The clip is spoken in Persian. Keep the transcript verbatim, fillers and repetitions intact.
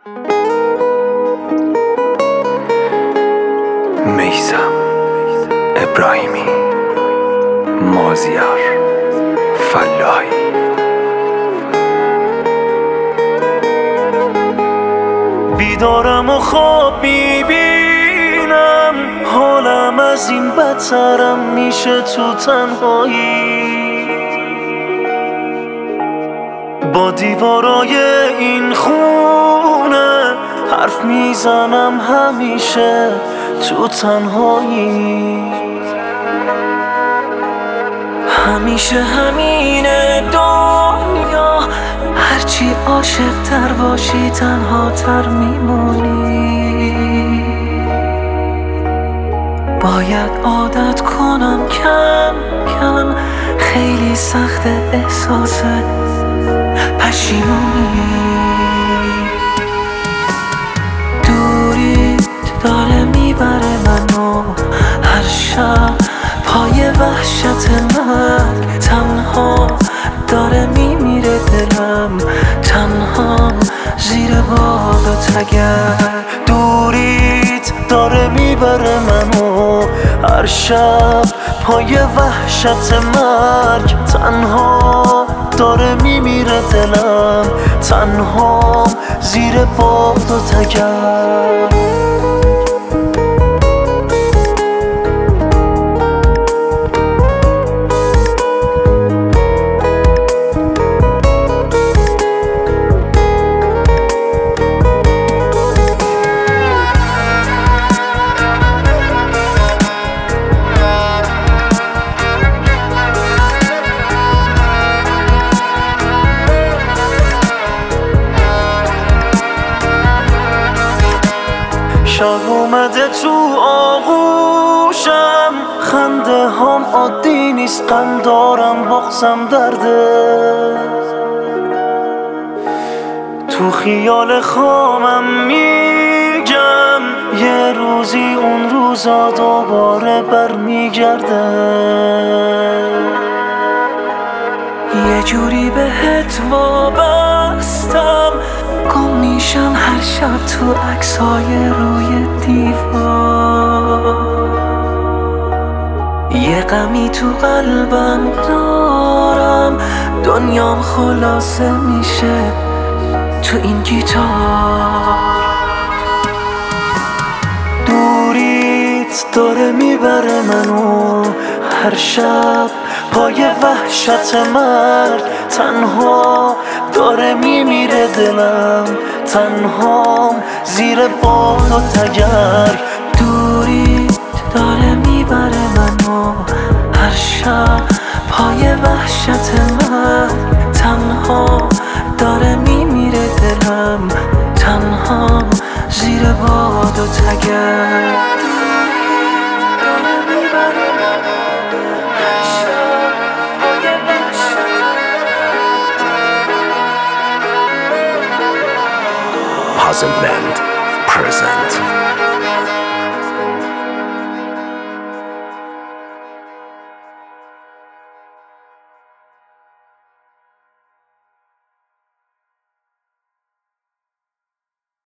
میثم ابراهیمی، مازیار فلاحی. بیدارم و خواب میبینم، حالم از این بدترم میشه تو تنهایی. با دیوارای این خونه حرف میزنم همیشه تو تنهایی. همیشه همینه دنیا، هرچی عاشق تر باشی تنها تر میمونی. باید عادت کنم کم کم، خیلی سخت احساس پشیمونی. دوری داره میبره منو هر شب پای وحشت مرگ. تنها داره میمیره دلم، تنهام زیر باد و تگر. دوریت داره میبره منو هر شب پای وحشت مرگ. تنها داره میمیره دلم، تنهام زیر باد و تگر. شب اومده تو آغوشم، خنده هم عادی نیست، غم دارم بغزم درده. تو خیال خامم میگم یه روزی اون روزا دوباره برمیگرده. یه جوری بهت وابستم، گم میشم هر شب تو عکسای روی دیوار. یه غمی تو قلبم دارم، دنیام خلاصه میشه تو این گیتار. دوریت داره میبره منو هر شب پای وحشت مرگ. تنها داره میمیره دلم، تنهام زیر باد و تگر. دوریت داره میبره منو هر شب پای وحشت مرگ. تنها داره میمیره دلم، تنهام زیر باد و تگر. Puzzle Land present.